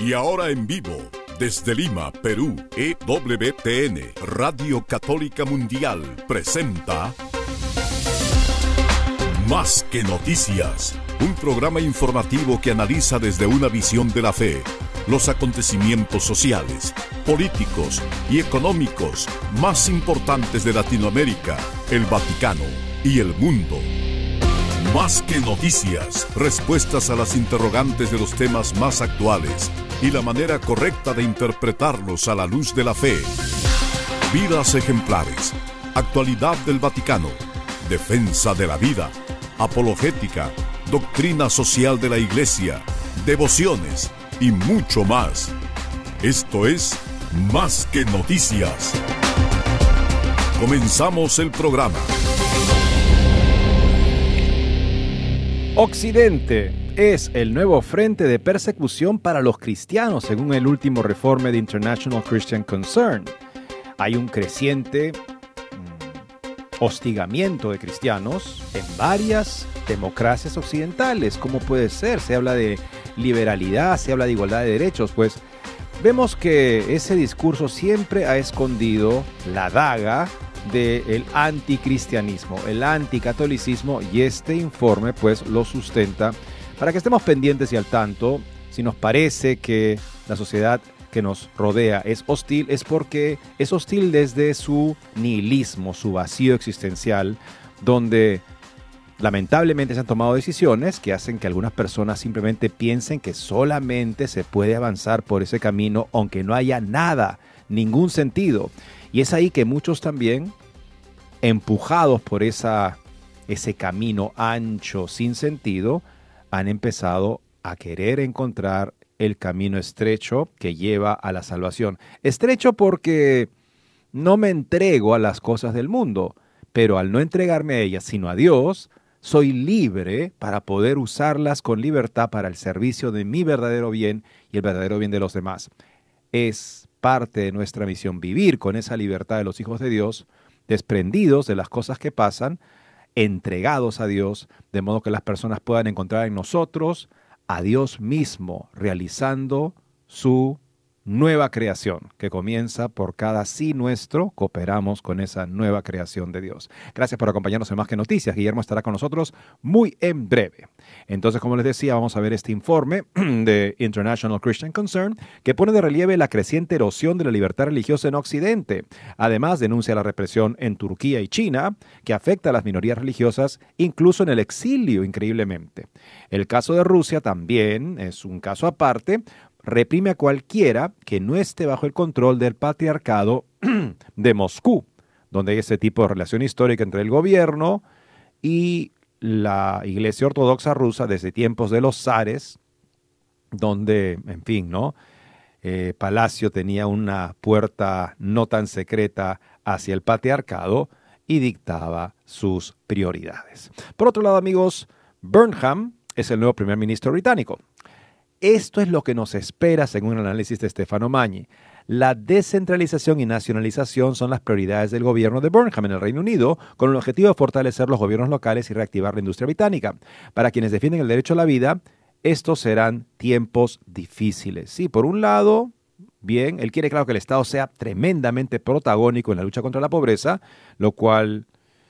Y ahora en vivo, desde Lima, Perú, EWTN, Radio Católica Mundial, presenta Más que Noticias, un programa informativo que analiza desde una visión de la fe los acontecimientos sociales, políticos y económicos más importantes de Latinoamérica, el Vaticano y el mundo. Más que noticias, respuestas a las interrogantes de los temas más actuales y la manera correcta de interpretarlos a la luz de la fe. Vidas ejemplares, actualidad del Vaticano, defensa de la vida, apologética, doctrina social de la Iglesia, devociones y mucho más. Esto es Más que Noticias. Comenzamos el programa. Occidente es el nuevo frente de persecución para los cristianos, según el último informe de International Christian Concern. Hay un creciente hostigamiento de cristianos en varias democracias occidentales. ¿Cómo puede ser? Se habla de liberalidad, se habla de igualdad de derechos. Pues vemos que ese discurso siempre ha escondido la daga del anticristianismo, el anticatolicismo, y este informe pues lo sustenta para que estemos pendientes y al tanto. Si nos parece que la sociedad que nos rodea es hostil, es porque es hostil desde su nihilismo, su vacío existencial, donde lamentablemente se han tomado decisiones que hacen que algunas personas simplemente piensen que solamente se puede avanzar por ese camino aunque no haya nada, ningún sentido. Y es ahí que muchos también, empujados por ese camino ancho, sin sentido, han empezado a querer encontrar el camino estrecho que lleva a la salvación. Estrecho porque no me entrego a las cosas del mundo, pero al no entregarme a ellas, sino a Dios, soy libre para poder usarlas con libertad para el servicio de mi verdadero bien y el verdadero bien de los demás. Es parte de nuestra misión vivir con esa libertad de los hijos de Dios, desprendidos de las cosas que pasan, entregados a Dios, de modo que las personas puedan encontrar en nosotros a Dios mismo, realizando su nueva creación, que comienza por cada sí nuestro, cooperamos con esa nueva creación de Dios. Gracias por acompañarnos en Más que Noticias. Guillermo estará con nosotros muy en breve. Entonces, como les decía, vamos a ver este informe de International Christian Concern, que pone de relieve la creciente erosión de la libertad religiosa en Occidente. Además, denuncia la represión en Turquía y China, que afecta a las minorías religiosas, incluso en el exilio, increíblemente. El caso de Rusia también es un caso aparte. Reprime a cualquiera que no esté bajo el control del patriarcado de Moscú, donde hay ese tipo de relación histórica entre el gobierno y la Iglesia Ortodoxa rusa desde tiempos de los zares, donde, en fin, ¿no? Palacio tenía una puerta no tan secreta hacia el patriarcado y dictaba sus prioridades. Por otro lado, amigos, Burnham es el nuevo primer ministro británico. Esto es lo que nos espera según el análisis de Stefano Magni. La descentralización y nacionalización son las prioridades del gobierno de Burnham en el Reino Unido, con el objetivo de fortalecer los gobiernos locales y reactivar la industria británica. Para quienes defienden el derecho a la vida, estos serán tiempos difíciles. Sí, por un lado, bien, él quiere, claro, que el Estado sea tremendamente protagónico en la lucha contra la pobreza, lo cual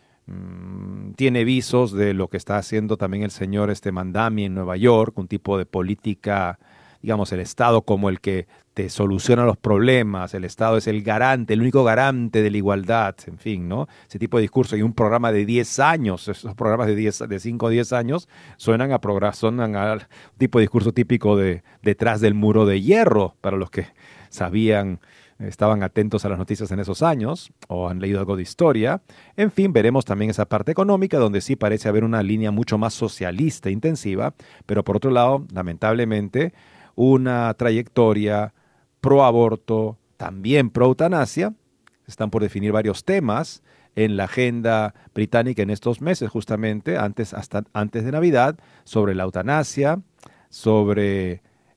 tiene visos de lo que está haciendo también el señor Mandami en Nueva York, un tipo de política, digamos, el Estado como el que te soluciona los problemas, el Estado es el garante, el único garante de la igualdad, en fin, ¿no? Ese tipo de discurso. Y un programa de 10 años, esos programas de 5 o 10 años, suenan al tipo de discurso típico de detrás del muro de hierro, para los que sabían, estaban atentos a las noticias en esos años o han leído algo de historia. En fin, veremos también esa parte económica donde sí parece haber una línea mucho más socialista intensiva, pero por otro lado, lamentablemente, una trayectoria pro aborto, también pro eutanasia. Están por definir varios temas en la agenda británica en estos meses, justamente antes de Navidad, sobre la eutanasia, sobre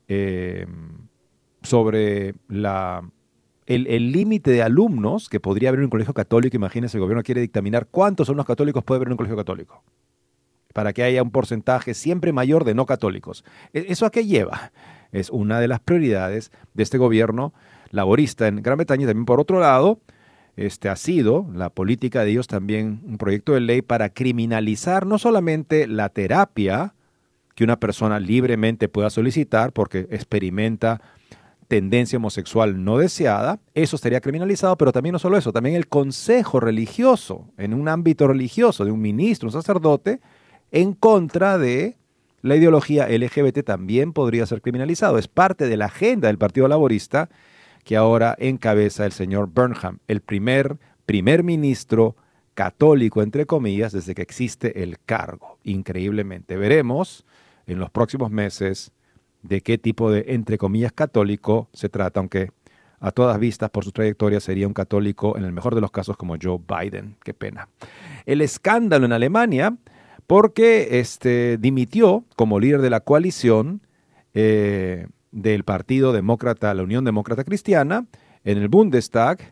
el límite de alumnos que podría haber en un colegio católico. Imagínense, el gobierno quiere dictaminar cuántos alumnos católicos puede haber en un colegio católico, para que haya un porcentaje siempre mayor de no católicos. ¿Eso a qué lleva? es una de las prioridades de este gobierno laborista en Gran Bretaña. También, por otro lado, ha sido la política de ellos también un proyecto de ley para criminalizar no solamente la terapia que una persona libremente pueda solicitar porque experimenta tendencia homosexual no deseada, eso estaría criminalizado, pero también no solo eso, también el consejo religioso, en un ámbito religioso, de un ministro, un sacerdote, en contra de la ideología LGBT también podría ser criminalizado. Es parte de la agenda del Partido Laborista que ahora encabeza el señor Burnham, el primer ministro católico, entre comillas, desde que existe el cargo. Increíblemente. Veremos en los próximos meses de qué tipo de, entre comillas, católico se trata, aunque a todas vistas por su trayectoria sería un católico en el mejor de los casos como Joe Biden. Qué pena. El escándalo en Alemania porque dimitió como líder de la coalición del Partido Demócrata, la Unión Demócrata Cristiana, en el Bundestag,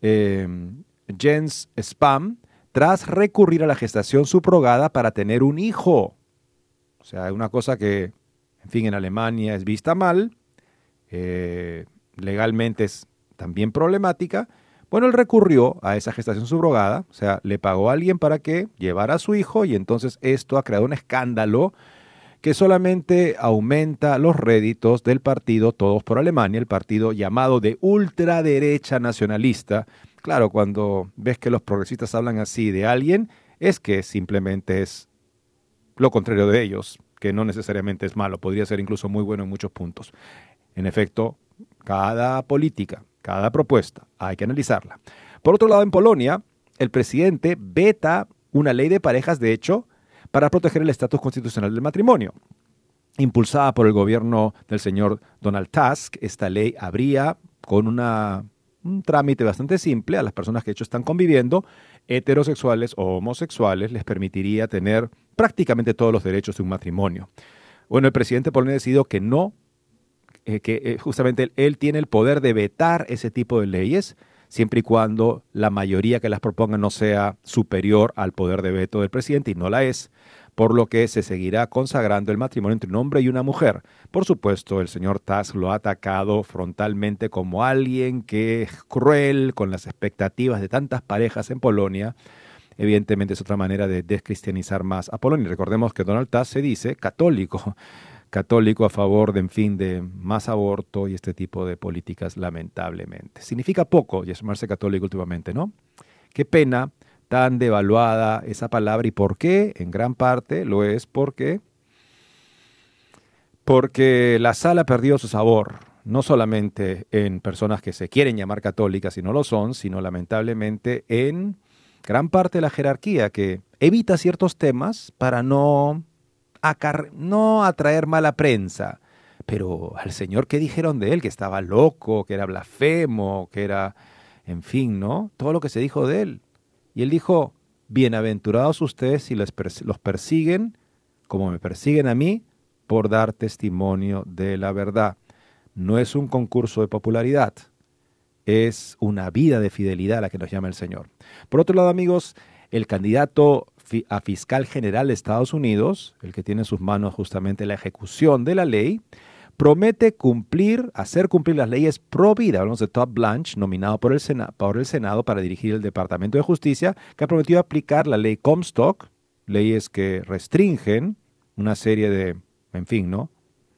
Jens Spahn, tras recurrir a la gestación subrogada para tener un hijo. O sea, una cosa que, en fin, en Alemania es vista mal, legalmente es también problemática. Bueno, él recurrió a esa gestación subrogada, o sea, le pagó a alguien para que llevara a su hijo y entonces esto ha creado un escándalo que solamente aumenta los réditos del partido Todos por Alemania, el partido llamado de ultraderecha nacionalista. Claro, cuando ves que los progresistas hablan así de alguien, es que simplemente es lo contrario de ellos, que no necesariamente es malo, podría ser incluso muy bueno en muchos puntos. En efecto, cada política, cada propuesta, hay que analizarla. Por otro lado, en Polonia, el presidente veta una ley de parejas, de hecho, para proteger el estatus constitucional del matrimonio. Impulsada por el gobierno del señor Donald Tusk, esta ley habría, con un trámite bastante simple, a las personas que de hecho están conviviendo, heterosexuales o homosexuales, les permitiría tener prácticamente todos los derechos de un matrimonio. Bueno, el presidente polonés decidió que no, justamente él tiene el poder de vetar ese tipo de leyes, siempre y cuando la mayoría que las proponga no sea superior al poder de veto del presidente, y no la es, por lo que se seguirá consagrando el matrimonio entre un hombre y una mujer. Por supuesto, el señor Tusk lo ha atacado frontalmente como alguien que es cruel con las expectativas de tantas parejas en Polonia. Evidentemente es otra manera de descristianizar más a Polonia. Recordemos que Donald Tusk se dice católico a favor de, en fin, de más aborto y este tipo de políticas, lamentablemente. Significa poco llamarse católico últimamente, ¿no? Qué pena tan devaluada esa palabra. ¿Y por qué? En gran parte lo es porque la sal ha perdido su sabor, no solamente en personas que se quieren llamar católicas y no lo son, sino lamentablemente en gran parte de la jerarquía que evita ciertos temas para no atraer mala prensa. Pero al señor, ¿qué dijeron de él? Que estaba loco, que era blasfemo, que era, en fin, ¿no? Todo lo que se dijo de él. Y él dijo, bienaventurados ustedes si los persiguen, como me persiguen a mí, por dar testimonio de la verdad. No es un concurso de popularidad, es una vida de fidelidad a la que nos llama el Señor. Por otro lado, amigos, el candidato a fiscal general de Estados Unidos, el que tiene en sus manos justamente la ejecución de la ley, promete hacer cumplir las leyes pro vida. Hablamos de Todd Blanche, nominado por el Senado para dirigir el Departamento de Justicia, que ha prometido aplicar la ley Comstock, leyes que restringen una serie de, en fin, ¿no?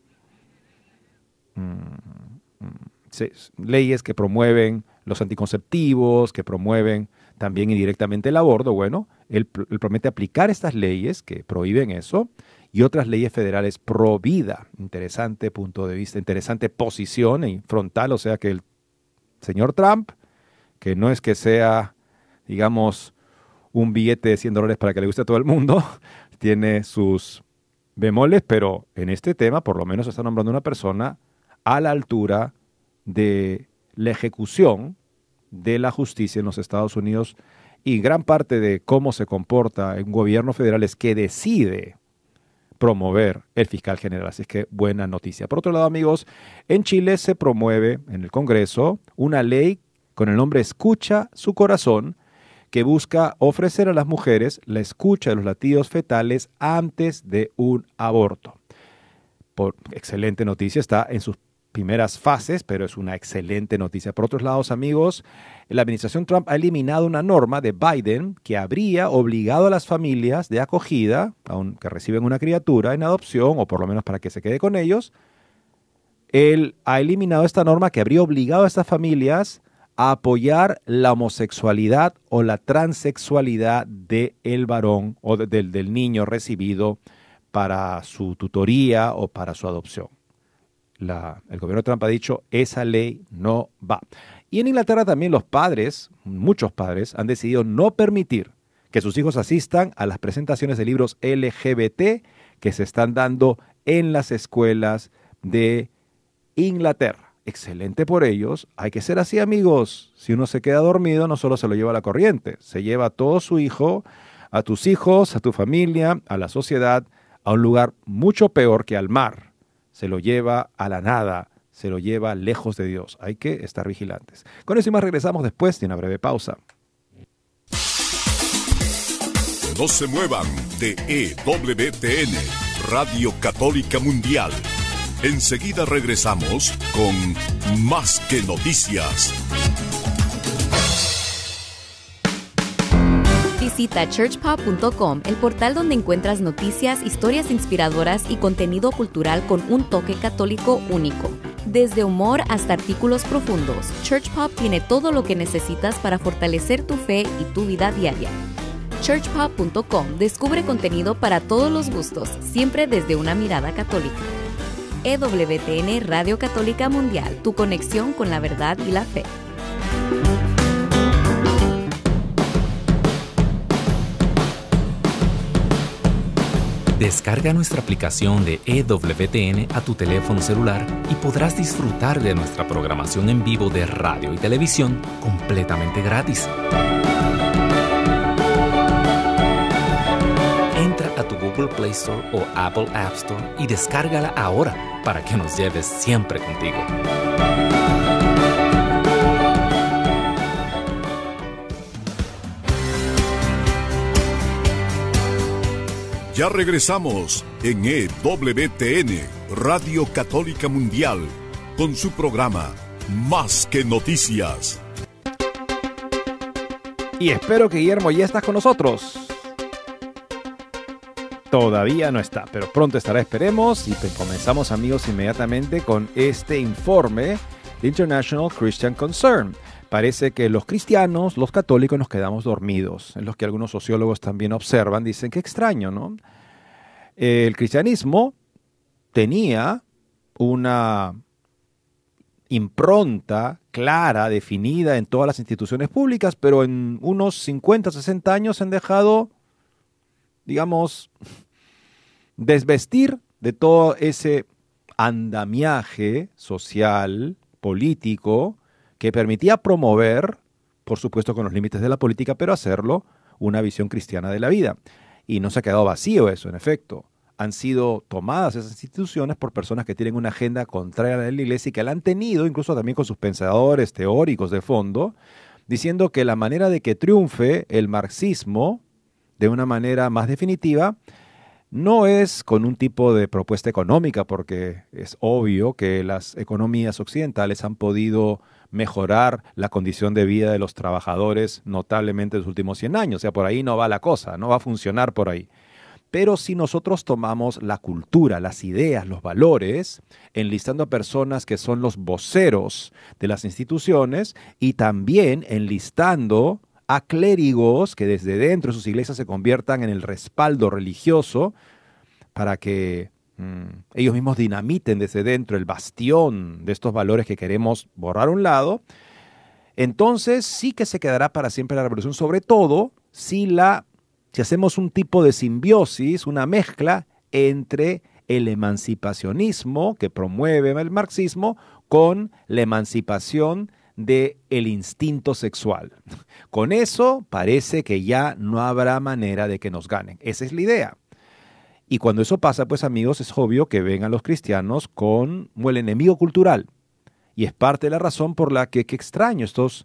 Leyes que promueven los anticonceptivos, que promueven también indirectamente el aborto. Bueno, él promete aplicar estas leyes que prohíben eso y otras leyes federales pro vida. Interesante punto de vista, interesante posición y frontal. O sea que el señor Trump, que no es que sea, digamos, un billete de $100 para que le guste a todo el mundo, tiene sus bemoles, pero en este tema por lo menos está nombrando una persona a la altura de la ejecución de la justicia en los Estados Unidos, y gran parte de cómo se comporta un gobierno federal es que decide promover el fiscal general. Así es que buena noticia. Por otro lado, amigos, en Chile se promueve en el Congreso una ley con el nombre Escucha su Corazón, que busca ofrecer a las mujeres la escucha de los latidos fetales antes de un aborto. excelente noticia, está en sus primeras fases, pero es una excelente noticia. Por otros lados, amigos, la administración Trump ha eliminado una norma de Biden que habría obligado a las familias de acogida, que reciben una criatura en adopción, o por lo menos para que se quede con ellos. Él ha eliminado esta norma que habría obligado a estas familias a apoyar la homosexualidad o la transexualidad del varón o del niño recibido para su tutoría o para su adopción. El gobierno de Trump ha dicho, esa ley no va. Y en Inglaterra también los padres, muchos padres, han decidido no permitir que sus hijos asistan a las presentaciones de libros LGBT que se están dando en las escuelas de Inglaterra. Excelente por ellos. Hay que ser así, amigos. Si uno se queda dormido, no solo se lo lleva a la corriente, se lleva a todo su hijo, a tus hijos, a tu familia, a la sociedad, a un lugar mucho peor que al mar. Se lo lleva a la nada, se lo lleva lejos de Dios. Hay que estar vigilantes. Con eso y más regresamos después de una breve pausa. No se muevan de EWTN, Radio Católica Mundial. Enseguida regresamos con Más que Noticias. Visita churchpop.com, el portal donde encuentras noticias, historias inspiradoras y contenido cultural con un toque católico único. Desde humor hasta artículos profundos, ChurchPop tiene todo lo que necesitas para fortalecer tu fe y tu vida diaria. churchpop.com descubre contenido para todos los gustos, siempre desde una mirada católica. EWTN Radio Católica Mundial, tu conexión con la verdad y la fe. Descarga nuestra aplicación de EWTN a tu teléfono celular y podrás disfrutar de nuestra programación en vivo de radio y televisión completamente gratis. Entra a tu Google Play Store o Apple App Store y descárgala ahora para que nos lleves siempre contigo. Ya regresamos en EWTN, Radio Católica Mundial, con su programa Más que Noticias. Y espero que Guillermo ya estás con nosotros. Todavía no está, pero pronto estará, esperemos. Y comenzamos, amigos, inmediatamente con este informe de International Christian Concern. Parece que los cristianos, los católicos, nos quedamos dormidos, en los que algunos sociólogos también observan, dicen, qué extraño, ¿no? El cristianismo tenía una impronta clara, definida en todas las instituciones públicas, pero en unos 50, 60 años se han dejado, digamos, desvestir de todo ese andamiaje social, político, que permitía promover, por supuesto con los límites de la política, pero hacerlo, una visión cristiana de la vida. Y no se ha quedado vacío eso, en efecto. Han sido tomadas esas instituciones por personas que tienen una agenda contraria a la Iglesia y que la han tenido, incluso también con sus pensadores teóricos de fondo, diciendo que la manera de que triunfe el marxismo de una manera más definitiva no es con un tipo de propuesta económica, porque es obvio que las economías occidentales han podido mejorar la condición de vida de los trabajadores notablemente en los últimos 100 años. O sea, por ahí no va la cosa, no va a funcionar por ahí. Pero si nosotros tomamos la cultura, las ideas, los valores, enlistando a personas que son los voceros de las instituciones y también enlistando a clérigos que desde dentro de sus iglesias se conviertan en el respaldo religioso para que ellos mismos dinamiten desde dentro el bastión de estos valores que queremos borrar a un lado, entonces sí que se quedará para siempre la revolución, sobre todo si hacemos un tipo de simbiosis, una mezcla entre el emancipacionismo que promueve el marxismo con la emancipación del instinto sexual. Con eso parece que ya no habrá manera de que nos ganen. Esa es la idea. Y cuando eso pasa, pues amigos, es obvio que vengan los cristianos como el enemigo cultural. Y es parte de la razón por la que, qué extraño, estos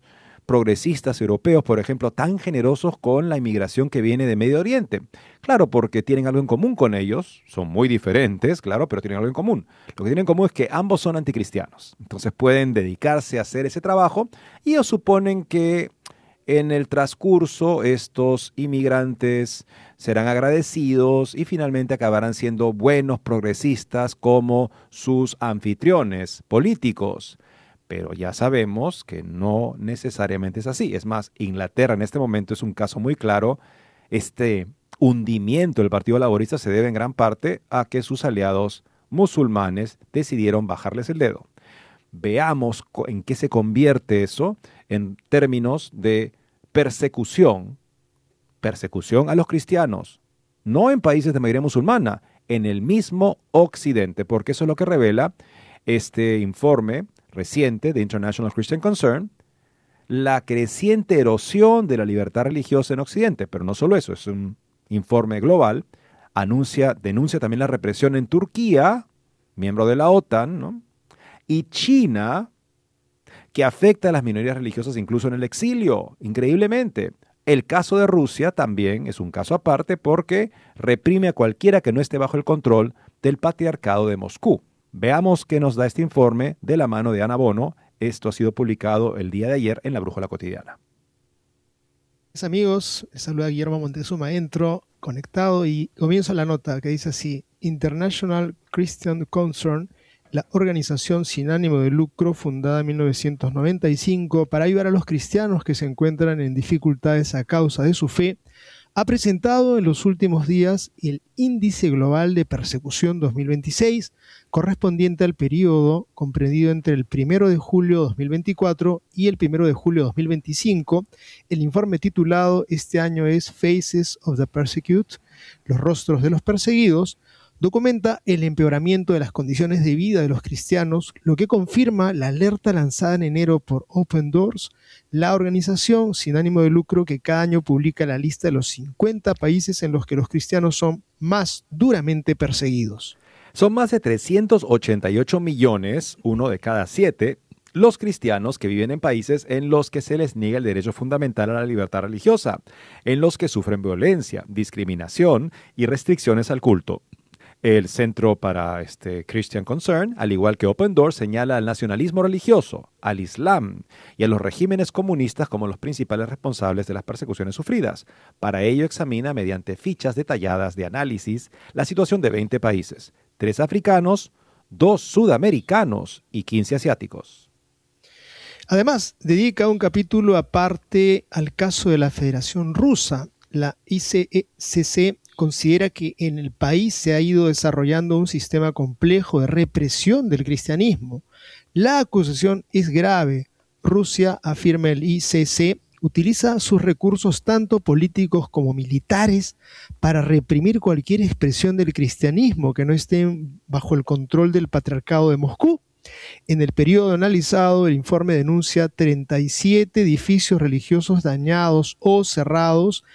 progresistas europeos, por ejemplo, tan generosos con la inmigración que viene de Medio Oriente? Claro, porque tienen algo en común con ellos, son muy diferentes, claro, pero tienen algo en común. Lo que tienen en común es que ambos son anticristianos, entonces pueden dedicarse a hacer ese trabajo y ellos suponen que en el transcurso estos inmigrantes serán agradecidos y finalmente acabarán siendo buenos progresistas como sus anfitriones políticos. Pero ya sabemos que no necesariamente es así. Es más, Inglaterra en este momento es un caso muy claro. Este hundimiento del Partido Laborista se debe en gran parte a que sus aliados musulmanes decidieron bajarles el dedo. Veamos en qué se convierte eso en términos de persecución a los cristianos, no en países de mayoría musulmana, en el mismo Occidente, porque eso es lo que revela este informe reciente de International Christian Concern, la creciente erosión de la libertad religiosa en Occidente. Pero no solo eso, es un informe global, denuncia también la represión en Turquía, miembro de la OTAN, ¿no? Y China, que afecta a las minorías religiosas incluso en el exilio, increíblemente. El caso de Rusia también es un caso aparte porque reprime a cualquiera que no esté bajo el control del patriarcado de Moscú. Veamos qué nos da este informe de la mano de Ana Bono. Esto ha sido publicado el día de ayer en La Brújula Cotidiana. Amigos, les saluda Guillermo Montezuma, entro conectado y comienzo la nota que dice así: International Christian Concern, la organización sin ánimo de lucro fundada en 1995 para ayudar a los cristianos que se encuentran en dificultades a causa de su fe, ha presentado en los últimos días el Índice Global de Persecución 2026, correspondiente al periodo comprendido entre el 1 de julio 2024 y el 1 de julio 2025. El informe titulado este año es Faces of the Persecute, los rostros de los perseguidos, documenta el empeoramiento de las condiciones de vida de los cristianos, lo que confirma la alerta lanzada en enero por Open Doors, la organización sin ánimo de lucro que cada año publica la lista de los 50 países en los que los cristianos son más duramente perseguidos. Son más de 388 millones, uno de cada 7, los cristianos que viven en países en los que se les niega el derecho fundamental a la libertad religiosa, en los que sufren violencia, discriminación y restricciones al culto. El Centro para Christian Concern, al igual que Open Doors, señala al nacionalismo religioso, al Islam y a los regímenes comunistas como los principales responsables de las persecuciones sufridas. Para ello examina mediante fichas detalladas de análisis la situación de 20 países, 3 africanos, 2 sudamericanos y 15 asiáticos. Además, dedica un capítulo aparte al caso de la Federación Rusa. La ICCC considera que en el país se ha ido desarrollando un sistema complejo de represión del cristianismo. La acusación es grave. Rusia, afirma el ICC, utiliza sus recursos tanto políticos como militares para reprimir cualquier expresión del cristianismo que no esté bajo el control del patriarcado de Moscú. En el periodo analizado, el informe denuncia 37 edificios religiosos dañados o cerrados,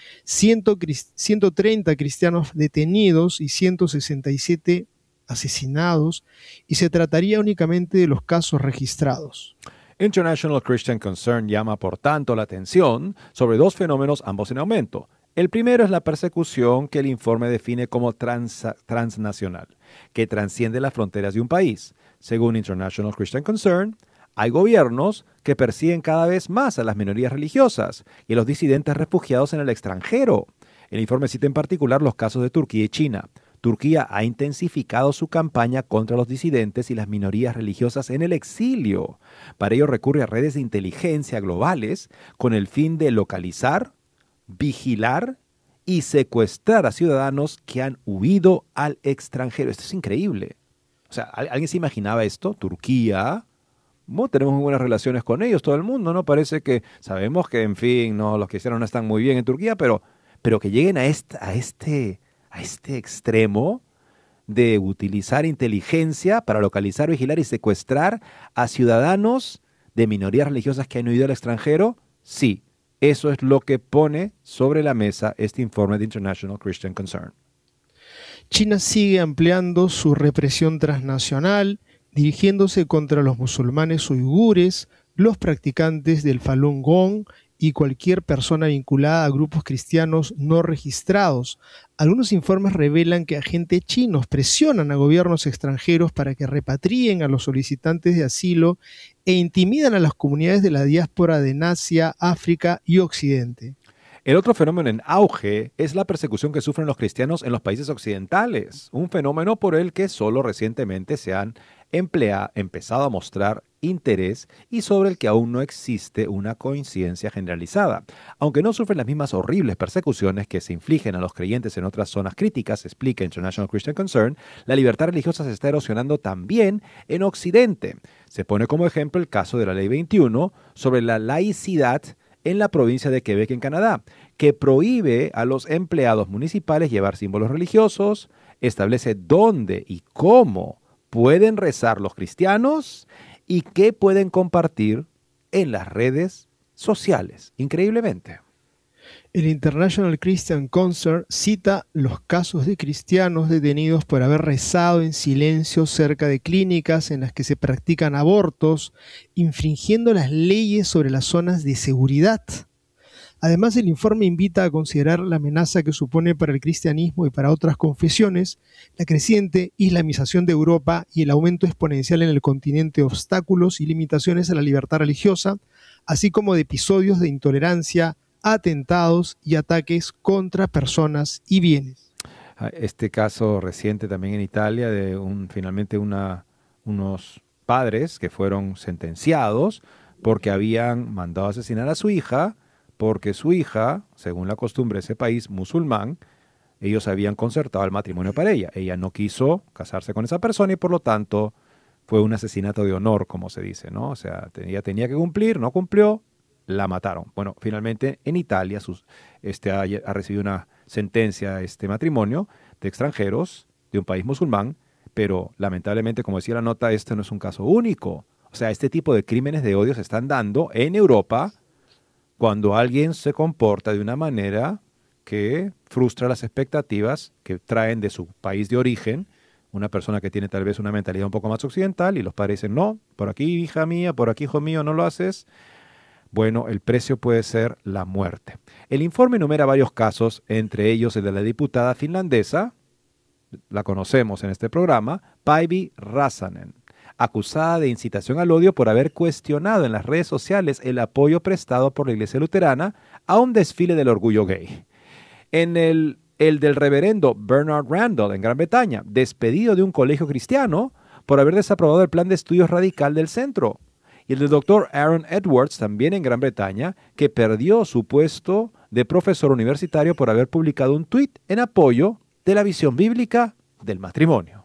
130 cristianos detenidos y 167 asesinados, y se trataría únicamente de los casos registrados. International Christian Concern llama, por tanto, la atención sobre 2 fenómenos, ambos en aumento. El primero es la persecución que el informe define como transnacional, que transciende las fronteras de un país. Según International Christian Concern, hay gobiernos que persiguen cada vez más a las minorías religiosas y a los disidentes refugiados en el extranjero. El informe cita en particular los casos de Turquía y China. Turquía ha intensificado su campaña contra los disidentes y las minorías religiosas en el exilio. Para ello recurre a redes de inteligencia globales con el fin de localizar, vigilar y secuestrar a ciudadanos que han huido al extranjero. Esto es increíble. O sea, ¿alguien se imaginaba esto? Turquía, tenemos muy buenas relaciones con ellos, todo el mundo, ¿no? Parece que sabemos que, en fin, no, los cristianos no están muy bien en Turquía, pero que lleguen a este extremo de utilizar inteligencia para localizar, vigilar y secuestrar a ciudadanos de minorías religiosas que han huido al extranjero, sí, eso es lo que pone sobre la mesa este informe de International Christian Concern. China sigue ampliando su represión transnacional, dirigiéndose contra los musulmanes uigures, los practicantes del Falun Gong y cualquier persona vinculada a grupos cristianos no registrados. Algunos informes revelan que agentes chinos presionan a gobiernos extranjeros para que repatrien a los solicitantes de asilo e intimidan a las comunidades de la diáspora de Asia, África y Occidente. El otro fenómeno en auge es la persecución que sufren los cristianos en los países occidentales, un fenómeno por el que solo recientemente se han empezado a mostrar interés y sobre el que aún no existe una coincidencia generalizada. Aunque no sufren las mismas horribles persecuciones que se infligen a los creyentes en otras zonas críticas, explica International Christian Concern, la libertad religiosa se está erosionando también en Occidente. Se pone como ejemplo el caso de la Ley 21 sobre la laicidad en la provincia de Quebec, en Canadá, que prohíbe a los empleados municipales llevar símbolos religiosos, establece dónde y cómo pueden rezar los cristianos y qué pueden compartir en las redes sociales. Increíblemente. El International Christian Concern cita los casos de cristianos detenidos por haber rezado en silencio cerca de clínicas en las que se practican abortos, infringiendo las leyes sobre las zonas de seguridad. Además, el informe invita a considerar la amenaza que supone para el cristianismo y para otras confesiones la creciente islamización de Europa y el aumento exponencial en el continente de obstáculos y limitaciones a la libertad religiosa, así como de episodios de intolerancia, atentados y ataques contra personas y bienes. Este caso reciente también en Italia de finalmente unos padres que fueron sentenciados porque habían mandado a asesinar a su hija, porque su hija, según la costumbre de ese país musulmán, ellos habían concertado el matrimonio para ella. Ella no quiso casarse con esa persona y por lo tanto fue un asesinato de honor, como se dice, ¿no? O sea, ella tenía que cumplir, no cumplió, la mataron. Bueno, finalmente en Italia ha recibido una sentencia este matrimonio de extranjeros de un país musulmán, pero lamentablemente, como decía la nota, este no es un caso único. O sea, este tipo de crímenes de odio se están dando en Europa cuando alguien se comporta de una manera que frustra las expectativas que traen de su país de origen, una persona que tiene tal vez una mentalidad un poco más occidental y los padres dicen, no, por aquí hija mía, por aquí hijo mío, no lo haces. Bueno, el precio puede ser la muerte. El informe enumera varios casos, entre ellos el de la diputada finlandesa, la conocemos en este programa, Päivi Räsänen, acusada de incitación al odio por haber cuestionado en las redes sociales el apoyo prestado por la Iglesia Luterana a un desfile del orgullo gay. En el del reverendo Bernard Randall en Gran Bretaña, despedido de un colegio cristiano por haber desaprobado el plan de estudios radical del centro. Y el del doctor Aaron Edwards, también en Gran Bretaña, que perdió su puesto de profesor universitario por haber publicado un tuit en apoyo de la visión bíblica del matrimonio.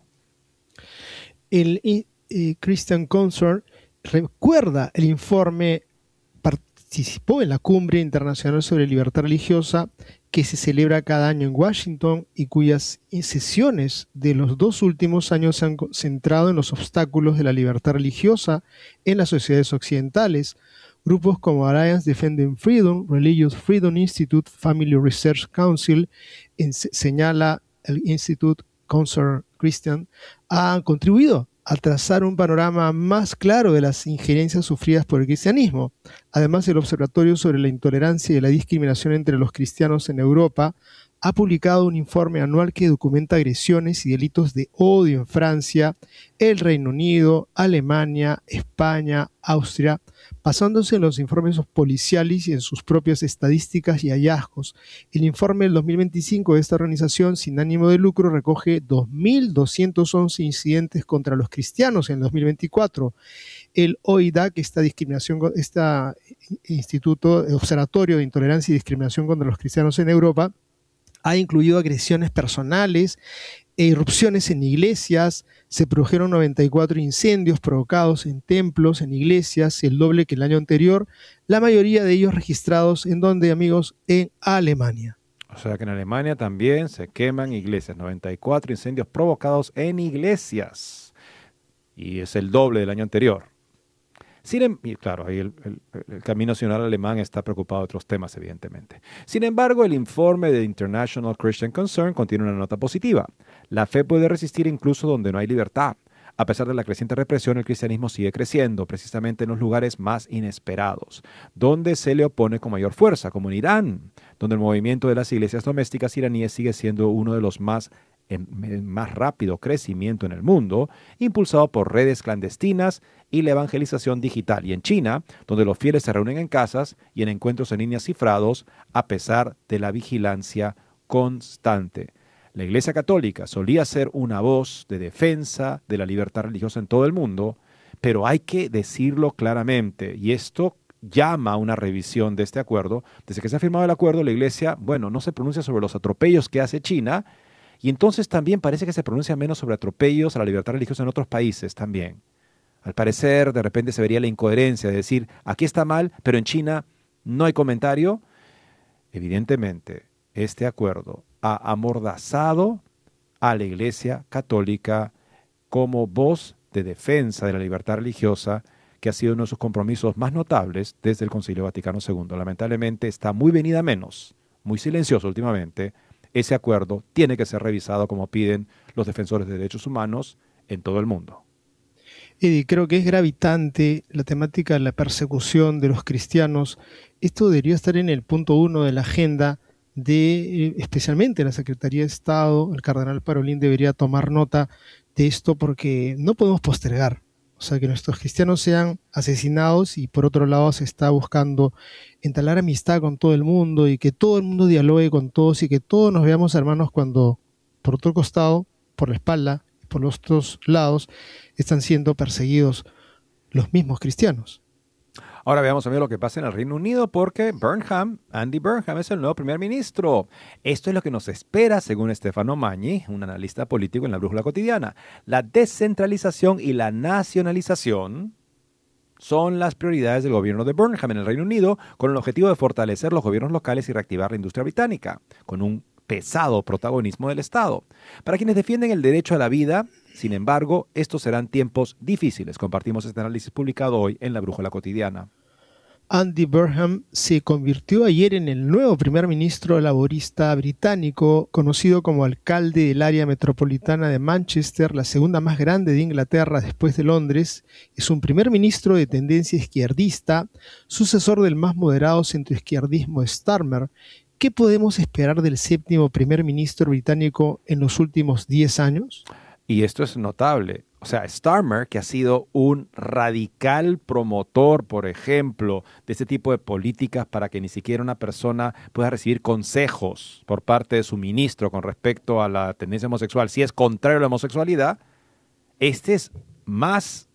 El Christian Concern recuerda el informe, participó en la Cumbre Internacional sobre Libertad Religiosa que se celebra cada año en Washington y cuyas sesiones de los 2 últimos años se han centrado en los obstáculos de la libertad religiosa en las sociedades occidentales. Grupos como Alliance Defending Freedom, Religious Freedom Institute, Family Research Council, señala el Institute Concern Christian, han contribuido a trazar un panorama más claro de las injerencias sufridas por el cristianismo. Además, el Observatorio sobre la Intolerancia y la Discriminación entre los Cristianos en Europa ha publicado un informe anual que documenta agresiones y delitos de odio en Francia, el Reino Unido, Alemania, España, Austria, basándose en los informes policiales y en sus propias estadísticas y hallazgos. El informe del 2025 de esta organización sin ánimo de lucro recoge 2.211 incidentes contra los cristianos en 2024. El OIDAC, este Instituto Observatorio de Intolerancia y Discriminación contra los Cristianos en Europa, ha incluido agresiones personales e irrupciones en iglesias. Se produjeron 94 incendios provocados en templos, en iglesias, el doble que el año anterior, la mayoría de ellos registrados ¿en dónde, amigos? En Alemania. O sea que en Alemania también se queman iglesias, 94 incendios provocados en iglesias. Y es el doble del año anterior. Y claro, ahí el Camino Nacional Alemán está preocupado de otros temas, evidentemente. Sin embargo, el informe de International Christian Concern contiene una nota positiva. La fe puede resistir incluso donde no hay libertad. A pesar de la creciente represión, el cristianismo sigue creciendo, precisamente en los lugares más inesperados, donde se le opone con mayor fuerza, como en Irán, donde el movimiento de las iglesias domésticas iraníes sigue siendo uno de los más en más rápido crecimiento en el mundo, impulsado por redes clandestinas y la evangelización digital. Y en China, donde los fieles se reúnen en casas y en encuentros en línea cifrados, a pesar de la vigilancia constante. La Iglesia Católica solía ser una voz de defensa de la libertad religiosa en todo el mundo, pero hay que decirlo claramente, y esto llama a una revisión de este acuerdo. Desde que se ha firmado el acuerdo, la Iglesia, no se pronuncia sobre los atropellos que hace China, y entonces también parece que se pronuncia menos sobre atropellos a la libertad religiosa en otros países también. Al parecer, de repente se vería la incoherencia de decir, aquí está mal, pero en China no hay comentario. Evidentemente, este acuerdo ha amordazado a la Iglesia Católica como voz de defensa de la libertad religiosa, que ha sido uno de sus compromisos más notables desde el Concilio Vaticano II. Lamentablemente está muy venida menos, muy silencioso últimamente. Ese acuerdo tiene que ser revisado como piden los defensores de derechos humanos en todo el mundo. Eddie, creo que es gravitante la temática de la persecución de los cristianos. Esto debería estar en el punto 1 de la agenda de, especialmente la Secretaría de Estado. El cardenal Parolin debería tomar nota de esto porque no podemos postergar. O sea, que nuestros cristianos sean asesinados y por otro lado se está buscando entablar amistad con todo el mundo y que todo el mundo dialogue con todos y que todos nos veamos hermanos cuando por otro costado, por la espalda, por los otros lados, están siendo perseguidos los mismos cristianos. Ahora veamos también lo que pasa en el Reino Unido porque Andy Burnham es el nuevo primer ministro. Esto es lo que nos espera según Stefano Magni, un analista político en la Brújula Cotidiana. La descentralización y la nacionalización son las prioridades del gobierno de Burnham en el Reino Unido con el objetivo de fortalecer los gobiernos locales y reactivar la industria británica, con un pesado protagonismo del Estado. Para quienes defienden el derecho a la vida, sin embargo, estos serán tiempos difíciles. Compartimos este análisis publicado hoy en la Brújula Cotidiana. Andy Burnham se convirtió ayer en el nuevo primer ministro laborista británico, conocido como alcalde del área metropolitana de Manchester, la segunda más grande de Inglaterra después de Londres. Es un primer ministro de tendencia izquierdista, sucesor del más moderado centroizquierdismo Starmer. ¿Qué podemos esperar del séptimo primer ministro británico en los últimos 10 años? Y esto es notable. O sea, Starmer, que ha sido un radical promotor, por ejemplo, de este tipo de políticas para que ni siquiera una persona pueda recibir consejos por parte de su ministro con respecto a la tendencia homosexual, si es contrario a la homosexualidad, este es más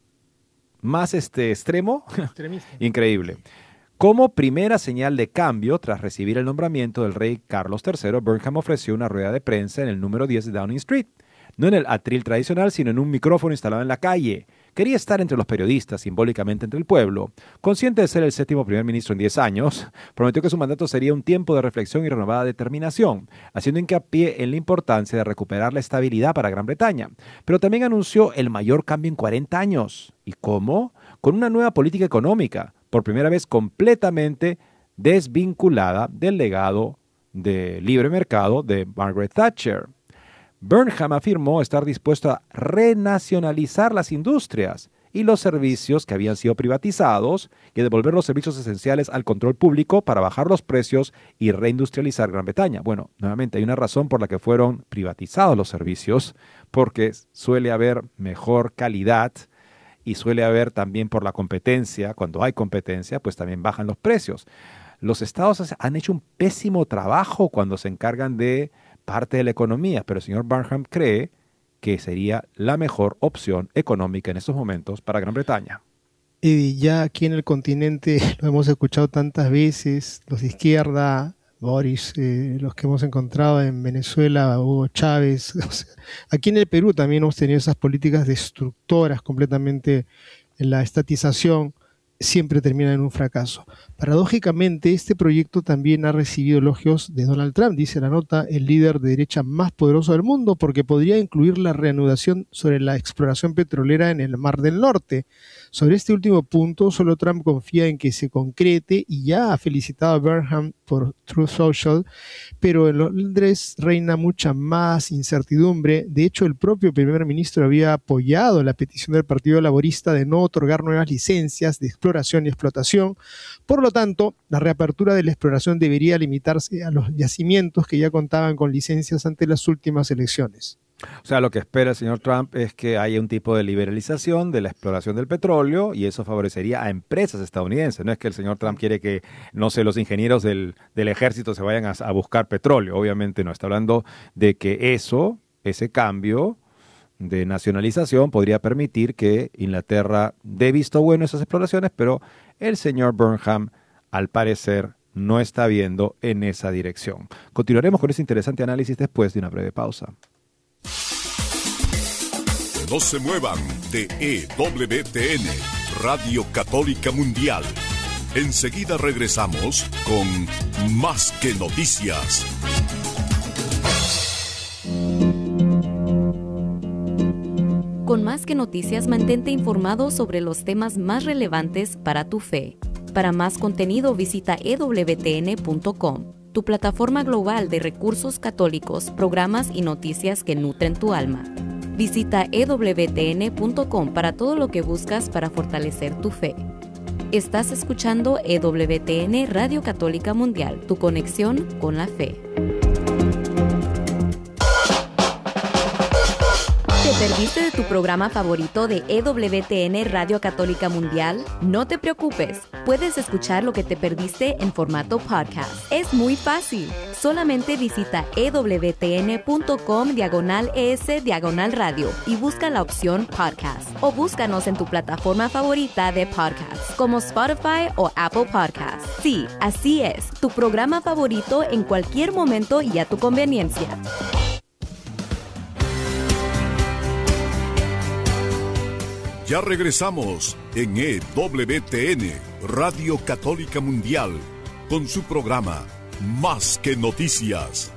extremo, increíble. Como primera señal de cambio, tras recibir el nombramiento del rey Carlos III, Burnham ofreció una rueda de prensa en el número 10 de Downing Street. No en el atril tradicional, sino en un micrófono instalado en la calle. Quería estar entre los periodistas, simbólicamente entre el pueblo. Consciente de ser el séptimo primer ministro en 10 años, prometió que su mandato sería un tiempo de reflexión y renovada determinación, haciendo hincapié en la importancia de recuperar la estabilidad para Gran Bretaña. Pero también anunció el mayor cambio en 40 años. ¿Y cómo? Con una nueva política económica, por primera vez completamente desvinculada del legado de libre mercado de Margaret Thatcher. Burnham afirmó estar dispuesto a renacionalizar las industrias y los servicios que habían sido privatizados y a devolver los servicios esenciales al control público para bajar los precios y reindustrializar Gran Bretaña. Bueno, nuevamente hay una razón por la que fueron privatizados los servicios, porque suele haber mejor calidad y suele haber también por la competencia. Cuando hay competencia, pues también bajan los precios. Los estados han hecho un pésimo trabajo cuando se encargan de parte de la economía, pero el señor Burnham cree que sería la mejor opción económica en estos momentos para Gran Bretaña. Y ya aquí en el continente lo hemos escuchado tantas veces, los de izquierda, Boris, los que hemos encontrado en Venezuela, Hugo Chávez. O sea, aquí en el Perú también hemos tenido esas políticas destructoras completamente en la estatización siempre terminan en un fracaso. Paradójicamente, este proyecto también ha recibido elogios de Donald Trump, dice la nota, el líder de derecha más poderoso del mundo, porque podría incluir la reanudación sobre la exploración petrolera en el Mar del Norte. Sobre este último punto, solo Trump confía en que se concrete y ya ha felicitado a Burnham por Truth Social, pero en Londres reina mucha más incertidumbre. De hecho, el propio primer ministro había apoyado la petición del Partido Laborista de no otorgar nuevas licencias de exploración y explotación. Por lo tanto, la reapertura de la exploración debería limitarse a los yacimientos que ya contaban con licencias ante las últimas elecciones. O sea, lo que espera el señor Trump es que haya un tipo de liberalización de la exploración del petróleo y eso favorecería a empresas estadounidenses. No es que el señor Trump quiere que, no sé, los ingenieros del ejército se vayan a buscar petróleo. Obviamente no. Está hablando de que ese cambio de nacionalización podría permitir que Inglaterra dé visto bueno a esas exploraciones, pero el señor Burnham, al parecer, no está viendo en esa dirección. Continuaremos con ese interesante análisis después de una breve pausa. No se muevan de EWTN, Radio Católica Mundial. Enseguida regresamos con Más que Noticias. Con Más que Noticias, mantente informado sobre los temas más relevantes para tu fe. Para más contenido, visita ewtn.com, tu plataforma global de recursos católicos, programas y noticias que nutren tu alma. Visita ewtn.com para todo lo que buscas para fortalecer tu fe. Estás escuchando EWTN Radio Católica Mundial, tu conexión con la fe. ¿Te perdiste de tu programa favorito de EWTN Radio Católica Mundial? No te preocupes, puedes escuchar lo que te perdiste en formato podcast. Es muy fácil. Solamente visita ewtn.com/es/radio y busca la opción podcast. O búscanos en tu plataforma favorita de podcast, como Spotify o Apple Podcasts. Sí, así es, tu programa favorito en cualquier momento y a tu conveniencia. Ya regresamos en EWTN, Radio Católica Mundial, con su programa Más que Noticias.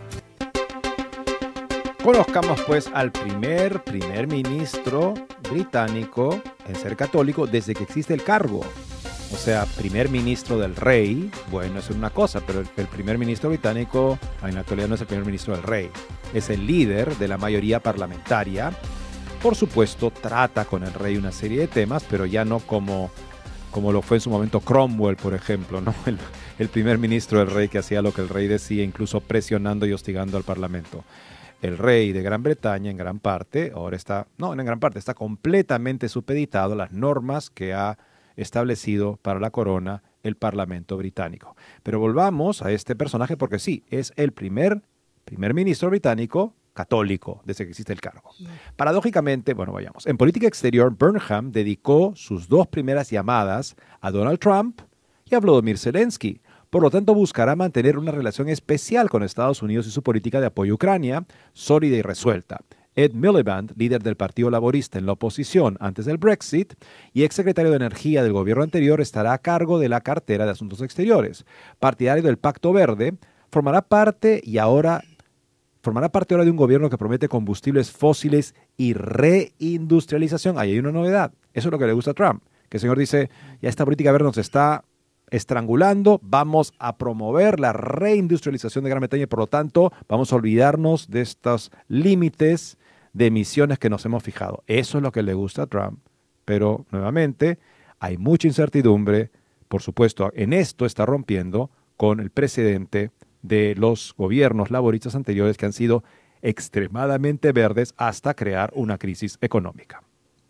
Conozcamos pues al primer ministro británico en ser católico desde que existe el cargo. O sea, primer ministro del rey, bueno, eso es una cosa, pero el primer ministro británico en la actualidad no es el primer ministro del rey, es el líder de la mayoría parlamentaria. Por supuesto, trata con el rey una serie de temas, pero ya no como lo fue en su momento Cromwell, por ejemplo, ¿no? El primer ministro del rey que hacía lo que el rey decía, incluso presionando y hostigando al parlamento. El rey de Gran Bretaña, en gran parte, está completamente supeditado a las normas que ha establecido para la corona el parlamento británico. Pero volvamos a este personaje porque sí, es el primer ministro británico católico desde que existe el cargo. Paradójicamente, vayamos. En política exterior, Burnham dedicó sus dos primeras llamadas a Donald Trump y a Volodymyr Zelensky. Por lo tanto, buscará mantener una relación especial con Estados Unidos y su política de apoyo a Ucrania, sólida y resuelta. Ed Miliband, líder del Partido Laborista en la oposición antes del Brexit y exsecretario de Energía del gobierno anterior, estará a cargo de la cartera de Asuntos Exteriores. Partidario del Pacto Verde, formará parte ahora de un gobierno que promete combustibles fósiles y reindustrialización. Ahí hay una novedad. Eso es lo que le gusta a Trump. Que el señor dice, ya esta política verde nos está estrangulando, vamos a promover la reindustrialización de Gran Bretaña y por lo tanto vamos a olvidarnos de estos límites de emisiones que nos hemos fijado. Eso es lo que le gusta a Trump. Pero nuevamente hay mucha incertidumbre. Por supuesto, en esto está rompiendo con el precedente de los gobiernos laboristas anteriores que han sido extremadamente verdes hasta crear una crisis económica.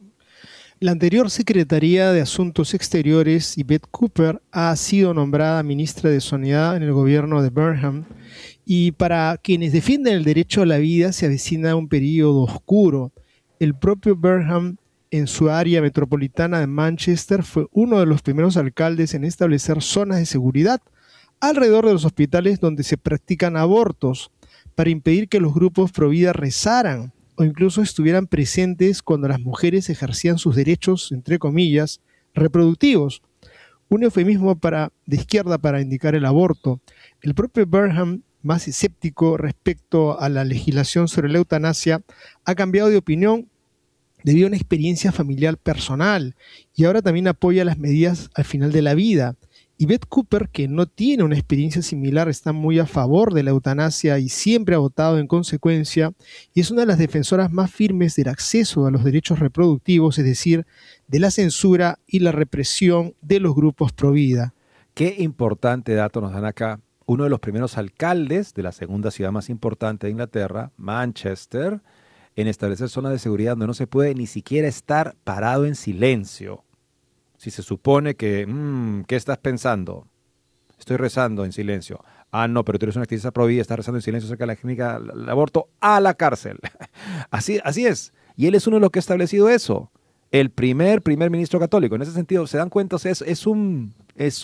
La anterior Secretaría de Asuntos Exteriores, Yvette Cooper, ha sido nombrada ministra de Sanidad en el gobierno de Burnham y para quienes defienden el derecho a la vida se avecina un periodo oscuro. El propio Burnham, en su área metropolitana de Manchester, fue uno de los primeros alcaldes en establecer zonas de seguridad alrededor de los hospitales donde se practican abortos, para impedir que los grupos pro vida rezaran o incluso estuvieran presentes cuando las mujeres ejercían sus derechos, entre comillas, reproductivos. un eufemismo de izquierda para indicar el aborto. El propio Burnham, más escéptico respecto a la legislación sobre la eutanasia, ha cambiado de opinión debido a una experiencia familiar personal y ahora también apoya las medidas al final de la vida. Y Beth Cooper, que no tiene una experiencia similar, está muy a favor de la eutanasia y siempre ha votado en consecuencia, y es una de las defensoras más firmes del acceso a los derechos reproductivos, es decir, de la censura y la represión de los grupos pro vida. Qué importante dato nos dan acá. Uno de los primeros alcaldes de la segunda ciudad más importante de Inglaterra, Manchester, en establecer zonas de seguridad donde no se puede ni siquiera estar parado en silencio. Si se supone que, ¿qué estás pensando? Estoy rezando en silencio. Ah, no, pero tú eres una activista pro vida, estás rezando en silencio acerca de la clínica del aborto, a la cárcel. Así es. Y él es uno de los que ha establecido eso. El primer ministro católico. En ese sentido, ¿se dan cuenta? O sea, es un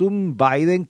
Biden